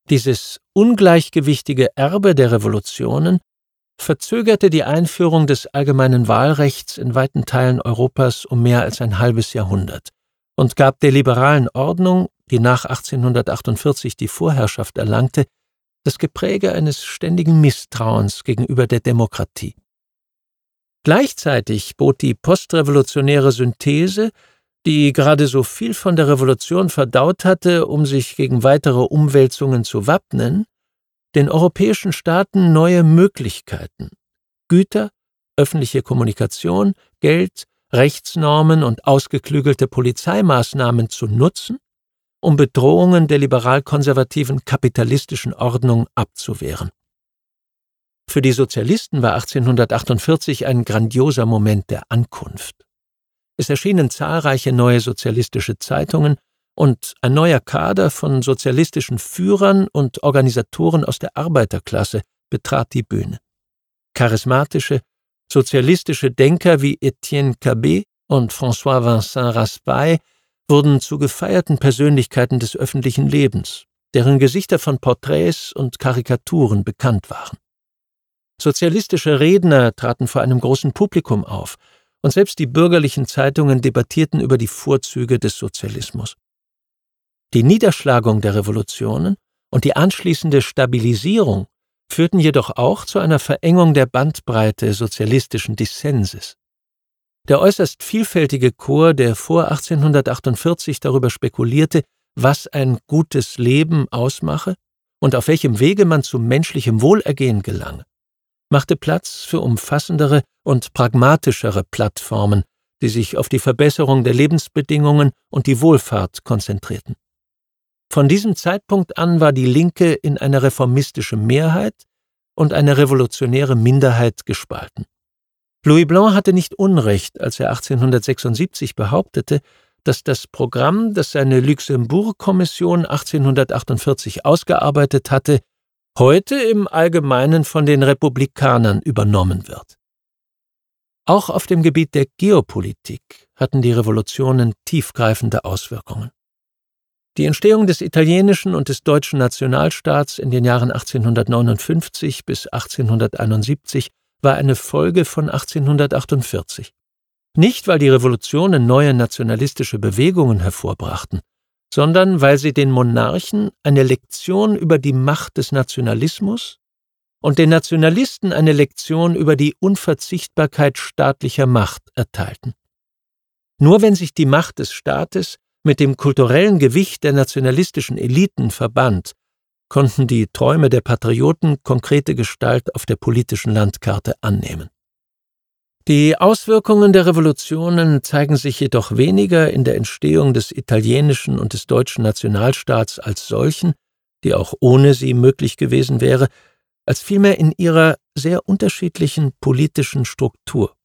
Dieses ungleichgewichtige Erbe der Revolutionen verzögerte die Einführung des allgemeinen Wahlrechts in weiten Teilen Europas um mehr als ein halbes Jahrhundert und gab der liberalen Ordnung, die nach 1848 die Vorherrschaft erlangte, das Gepräge eines ständigen Misstrauens gegenüber der Demokratie. Gleichzeitig bot die postrevolutionäre Synthese, die gerade so viel von der Revolution verdaut hatte, um sich gegen weitere Umwälzungen zu wappnen, den europäischen Staaten neue Möglichkeiten, Güter, öffentliche Kommunikation, Geld, Rechtsnormen und ausgeklügelte Polizeimaßnahmen zu nutzen, um Bedrohungen der liberal-konservativen kapitalistischen Ordnung abzuwehren. Für die Sozialisten war 1848 ein grandioser Moment der Ankunft. Es erschienen zahlreiche neue sozialistische Zeitungen und ein neuer Kader von sozialistischen Führern und Organisatoren aus der Arbeiterklasse betrat die Bühne. Charismatische, sozialistische Denker wie Etienne Cabet und François-Vincent Raspail wurden zu gefeierten Persönlichkeiten des öffentlichen Lebens, deren Gesichter von Porträts und Karikaturen bekannt waren. Sozialistische Redner traten vor einem großen Publikum auf, und selbst die bürgerlichen Zeitungen debattierten über die Vorzüge des Sozialismus. Die Niederschlagung der Revolutionen und die anschließende Stabilisierung führten jedoch auch zu einer Verengung der Bandbreite sozialistischen Dissenses. Der äußerst vielfältige Chor, der vor 1848 darüber spekulierte, was ein gutes Leben ausmache und auf welchem Wege man zu menschlichem Wohlergehen gelange, machte Platz für umfassendere und pragmatischere Plattformen, die sich auf die Verbesserung der Lebensbedingungen und die Wohlfahrt konzentrierten. Von diesem Zeitpunkt an war die Linke in eine reformistische Mehrheit und eine revolutionäre Minderheit gespalten. Louis Blanc hatte nicht Unrecht, als er 1876 behauptete, dass das Programm, das seine Luxembourg-Kommission 1848 ausgearbeitet hatte, heute im Allgemeinen von den Republikanern übernommen wird. Auch auf dem Gebiet der Geopolitik hatten die Revolutionen tiefgreifende Auswirkungen. Die Entstehung des italienischen und des deutschen Nationalstaats in den Jahren 1859 bis 1871 war eine Folge von 1848. Nicht, weil die Revolutionen neue nationalistische Bewegungen hervorbrachten, sondern weil sie den Monarchen eine Lektion über die Macht des Nationalismus und den Nationalisten eine Lektion über die Unverzichtbarkeit staatlicher Macht erteilten. Nur wenn sich die Macht des Staates mit dem kulturellen Gewicht der nationalistischen Eliten verband, konnten die Träume der Patrioten konkrete Gestalt auf der politischen Landkarte annehmen. Die Auswirkungen der Revolutionen zeigen sich jedoch weniger in der Entstehung des italienischen und des deutschen Nationalstaats als solchen, die auch ohne sie möglich gewesen wäre, als vielmehr in ihrer sehr unterschiedlichen politischen Struktur.